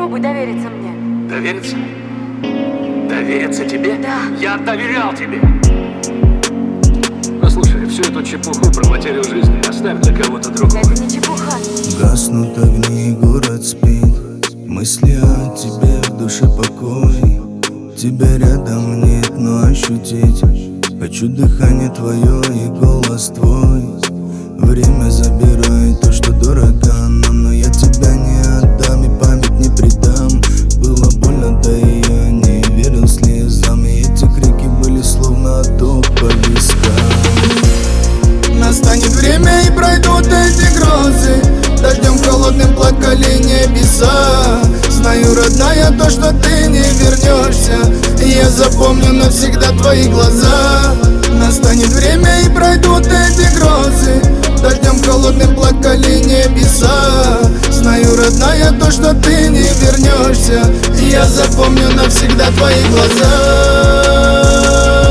Попробуй довериться мне. Довериться? Довериться тебе? Да. Я доверял тебе. Послушай, всю эту чепуху про потерю жизни оставь для кого-то другого. Это не чепуха. Гаснут огни, город спит. Мысли о тебе, в душе покой. Тебя рядом нет, но ощутить хочу дыхание твое и голос твой. Время забирает то, что дорого нам, но я тебя не отдам и память не предам. Было больно, да и я не верил слезам, и эти крики были словно отток по вискам. Настанет время и пройдут эти грозы, дождем холодным плакали небеса. Знаю, родная, то, что ты не вернешься, и я запомню навсегда твои глаза. Настанет время и пройдут эти грозы, дождем холодным плакали небеса. Знаю, родная, то, что ты не вернешься, и я запомню навсегда твои глаза.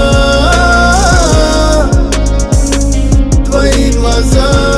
Твои глаза.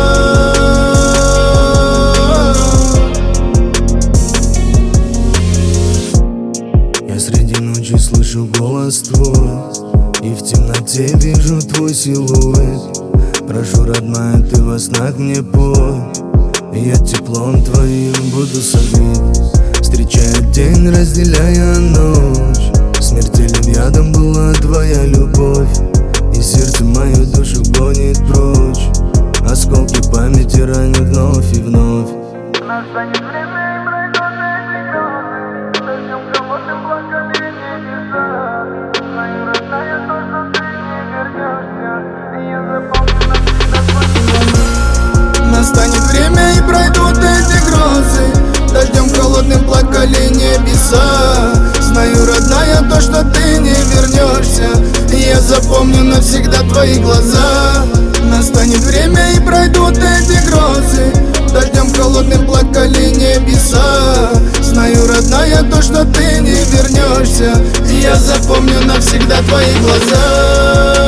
Я среди ночи слышу голос твой, и в темноте вижу твой силуэт. Прошу, родная, ты во снах мне пой, и я теплом твоим буду согрет. Встречая день, разделяя ночь, смертельным ядом была твоя любовь, и сердце мою душу гонит прочь. Осколки памяти ранят вновь и вновь. Настанет время и пройдут эти грозы, дождем холодным плакали небеса. Знаю, родная, то, что ты не вернешься, и я запомню навсегда твои глаза. Настанет время и пройдут эти грозы, дождем холодным плакали небеса. Знаю, родная, то, что ты не вернешься, и я запомню навсегда твои глаза. Настанет время и пройдут эти грозы, дождем холодным плакали небеса. Знаю, родная, то, что ты не вернешься, и я запомню навсегда твои глаза.